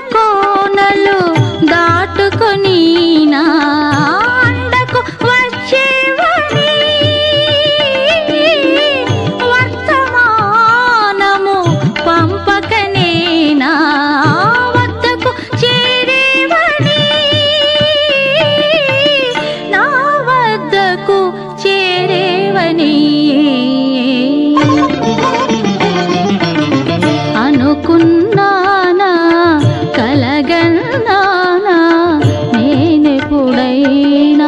కోనలు దాటుకొని నా అండకు వచ్చేవని వర్తమానము పంపకనే నా వద్దకు చేరేవని నా వద్దకు చేరేవని అనుకున్నానా కలగన్నానా నేనెప్పుడైనా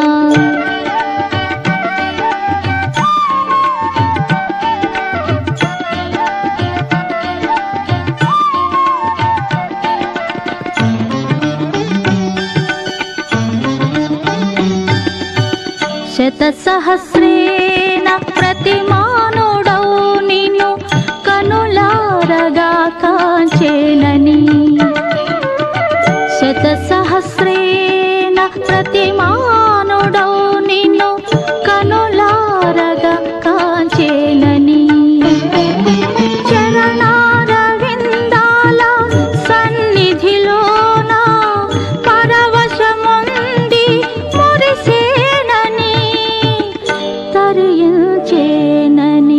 శతసహస్రేణ ప్రతిమానుడౌ నిన్ను కనులారగా కాంచేనని శతసహస్రేణ ప్రతిమానుడౌ నిన్ను కనులారగా కాంచేనని చరణారవిందాల సన్నిధిలోన పరవశముంది మురిసేనని తరించేనని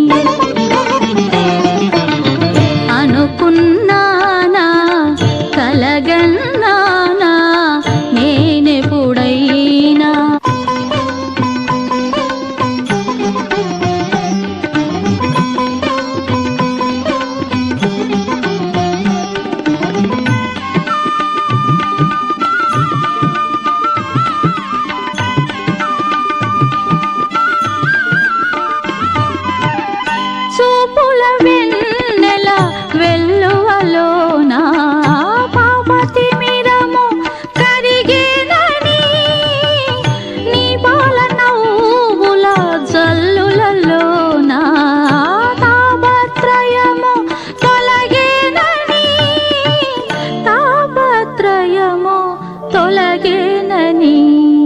అనుకున్నానా కలగన్నానా నేనెప్పుడైనా చూపుల వెన్నెల వెల్లువలోన పాపతి మిరము కరిగేనని నీ పాల నవ్వుల జల్లులలోన తాపత్రయము తొలగేనని తాపత్రయము తొలగేనని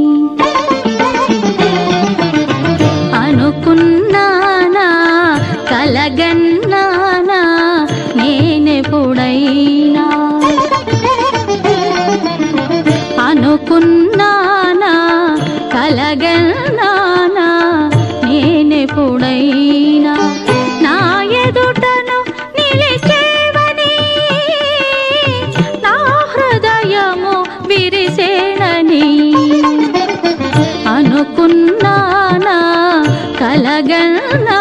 అనుకున్నానా కలగన్నానా నేనెప్పుడైనా అనుకున్నానా కలగన్నానా నేనెప్పుడైనా నా ఎదుటను నిలిచేవని నా హృదయము విరిసేనని అనుకున్నానా కలగన్నా